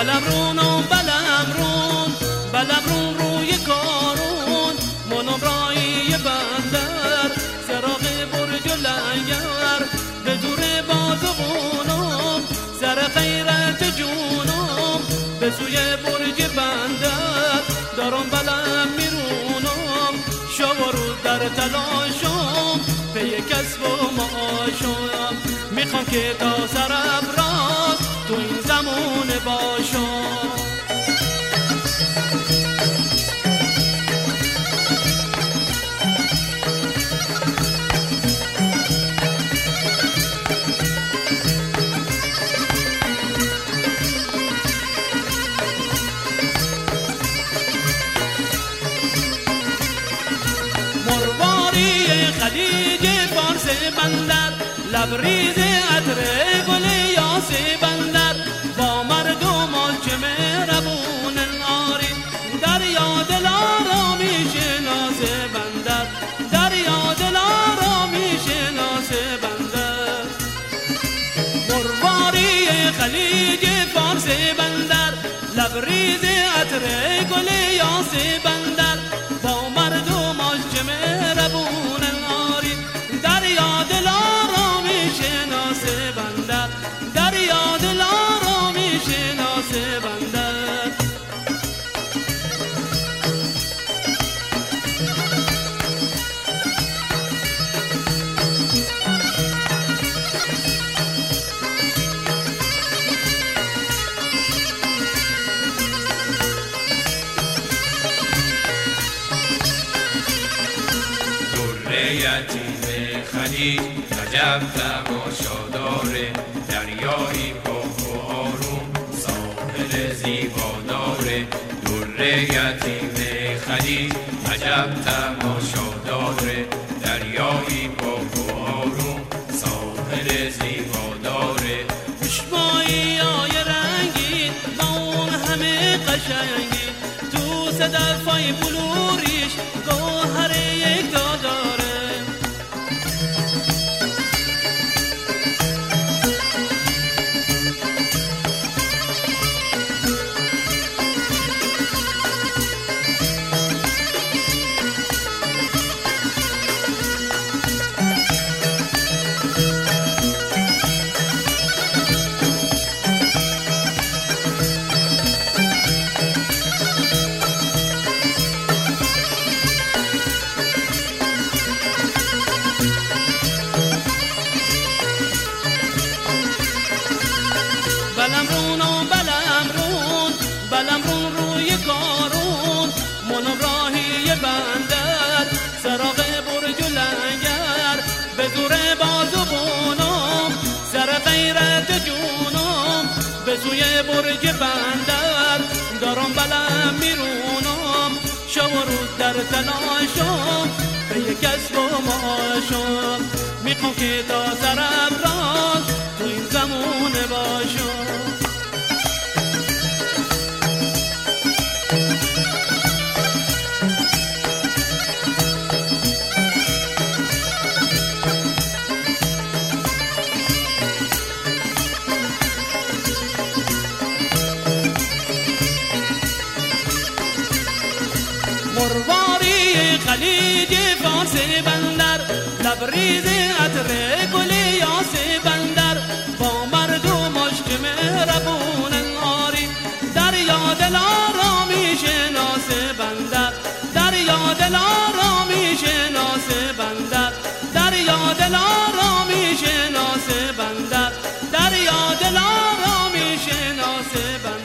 بلمرون روی کارون منم رایی بندر سراغ برج لنگر به زور بازوانم سر غیرت جونم به سوی برج بندر دارم بلم میرونم شب و روز در تلاشم پی کسب و معاشم میخوام که تا سرافراز تو این زمان باشم. خلیج فارس بندر لبریز عطر گل یاس بندر با مردمان چه مهربون آری دریا دلارا میشناس بندر دریا دلارا میشناس بندر مرواری خلیج فارس بندر لبریز عطر گل یاس بندر با مردمان چه مهربون یتیم خلیج عجب تماشا داره دریایی پاک و آروم ساحل زیبا داره در یتیم خلیج عجب تماشا داره دریایی پاک و آروم ساحل زیبا داره چشمایی های رنگین با اون همه قشنگی تو صدفای بلوریش گوهر یک داره بلمرون روی کارون منم راهی بندر سراغ برج لنگر به زور بازوانم سر غیرت جونم به سوی برج بندر دارم بلم میرونم شب و روز در تلاشم به کسب و معاشم میخوام که تا سرافراز تو این زمان باشم. مرواری خلیج فارس بندر لبریز عطر گل یاس بندر با مردمش که مهربون آری دریا دلارا میشناس بندر دریا دلارا میشناس بندر دریا دلارا میشناس بندر دریا دلارا میشناس بندر